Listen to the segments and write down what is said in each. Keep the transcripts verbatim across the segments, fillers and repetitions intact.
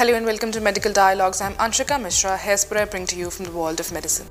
Hello and welcome to Medical Dialogues. I'm Anshika Mishra, hairspray I bring to you from the world of medicine.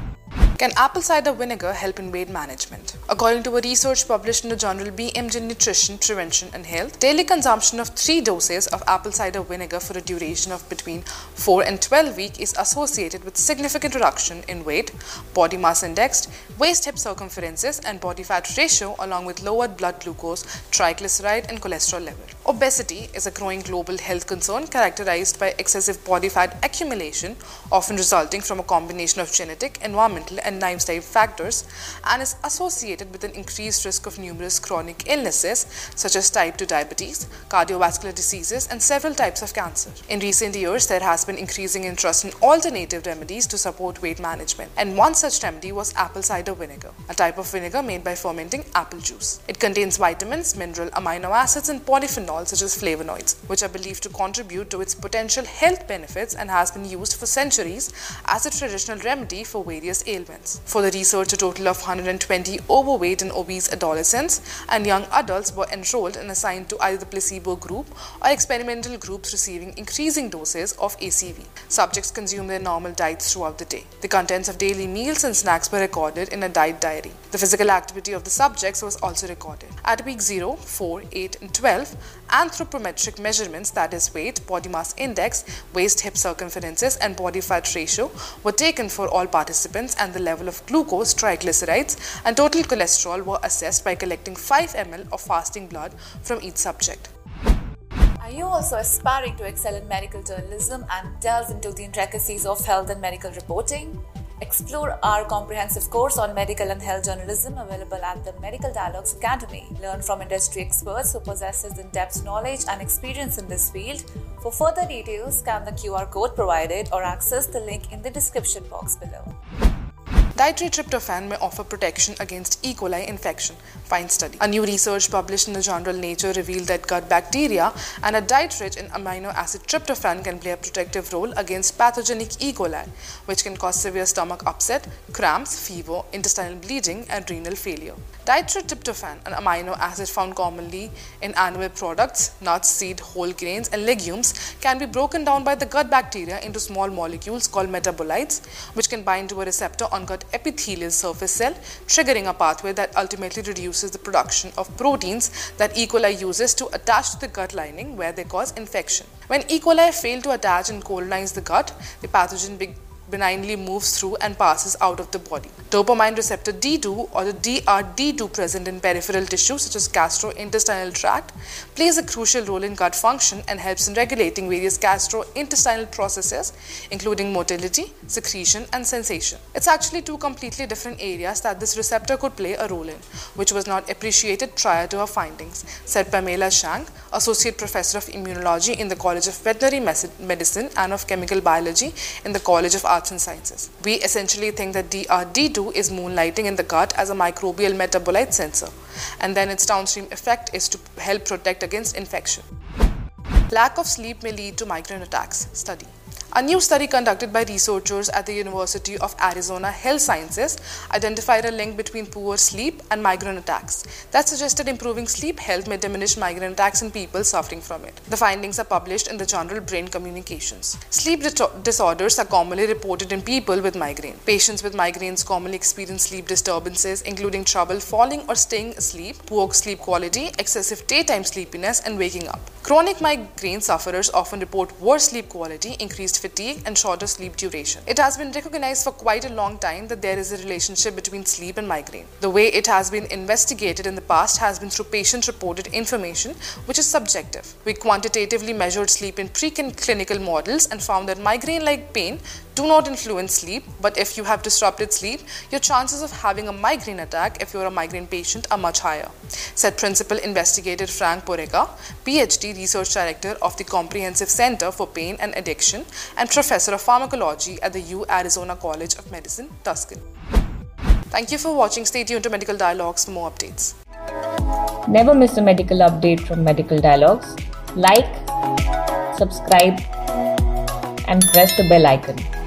Can apple cider vinegar help in weight management? According to a research published in the journal B M J Nutrition, Prevention and Health, daily consumption of three doses of apple cider vinegar for a duration of between four and twelve weeks is associated with significant reduction in weight, body mass index, waist-hip circumferences and body fat ratio, along with lowered blood glucose, triglyceride and cholesterol level. Obesity is a growing global health concern characterized by excessive body fat accumulation, often resulting from a combination of genetic, environmental and lifestyle factors, and is associated with an increased risk of numerous chronic illnesses such as type two diabetes, cardiovascular diseases, and several types of cancer. In recent years, there has been increasing interest in alternative remedies to support weight management, and one such remedy was apple cider vinegar, a type of vinegar made by fermenting apple juice. It contains vitamins, mineral, amino acids, and polyphenols such as flavonoids, which are believed to contribute to its potential health benefits and has been used for centuries as a traditional remedy for various ailments. For the research, a total of one hundred twenty overweight and obese adolescents and young adults were enrolled and assigned to either the placebo group or experimental groups receiving increasing doses of A C V. Subjects consumed their normal diets throughout the day. The contents of daily meals and snacks were recorded in a diet diary. The physical activity of the subjects was also recorded. At week zero, four, eight, and twelve, anthropometric measurements, that is weight, body mass index, waist-hip circumferences, and body fat ratio, were taken for all participants, and the level of glucose, triglycerides, and total cholesterol were assessed by collecting five milliliters of fasting blood from each subject. Are you also aspiring to excel in medical journalism and delve into the intricacies of health and medical reporting? Explore our comprehensive course on medical and health journalism available at the Medical Dialogues Academy. Learn from industry experts who possess in-depth knowledge and experience in this field. For further details, scan the Q R code provided or access the link in the description box below. Dietary tryptophan may offer protection against E. coli infection. Find study. A new research published in the journal Nature revealed that gut bacteria and a diet rich in amino acid tryptophan can play a protective role against pathogenic E. coli, which can cause severe stomach upset, cramps, fever, intestinal bleeding, and renal failure. Dietary tryptophan, an amino acid found commonly in animal products, nuts, seed, whole grains, and legumes, can be broken down by the gut bacteria into small molecules called metabolites, which can bind to a receptor on gut epithelial surface cell, triggering a pathway that ultimately reduces the production of proteins that E. coli uses to attach to the gut lining where they cause infection. When E. coli fail to attach and colonize the gut, the pathogen be benignly moves through and passes out of the body. Dopamine receptor D two or the D R D two present in peripheral tissue such as gastrointestinal tract plays a crucial role in gut function and helps in regulating various gastrointestinal processes including motility, secretion and sensation. It's actually two completely different areas that this receptor could play a role in, which was not appreciated prior to her findings, said Pamela Zhang, Associate Professor of Immunology in the College of Veterinary Medicine and of Chemical Biology in the College of Arts and Sciences. We essentially think that D R D two is moonlighting in the gut as a microbial metabolite sensor, and then its downstream effect is to help protect against infection. Lack of sleep may lead to migraine attacks. Study. A new study conducted by researchers at the University of Arizona Health Sciences identified a link between poor sleep and migraine attacks that suggested improving sleep health may diminish migraine attacks in people suffering from it. The findings are published in the journal Brain Communications. Sleep disorders are commonly reported in people with migraine. Patients with migraines commonly experience sleep disturbances, including trouble falling or staying asleep, poor sleep quality, excessive daytime sleepiness, and waking up. Chronic migraine sufferers often report worse sleep quality, increased fatigue, and shorter sleep duration. It has been recognized for quite a long time that there is a relationship between sleep and migraine. The way it has been investigated in the past has been through patient-reported information, which is subjective. We quantitatively measured sleep in preclinical models and found that migraine-like pain do not influence sleep, but if you have disrupted sleep, your chances of having a migraine attack if you are a migraine patient are much higher, said Principal Investigator Frank Porega, P H D Research Director of the Comprehensive Center for Pain and Addiction and Professor of Pharmacology at the U Arizona College of Medicine, Tucson. Thank you for watching. Stay tuned to Medical Dialogues for more updates. Never miss a medical update from Medical Dialogues. Like, subscribe, and press the bell icon.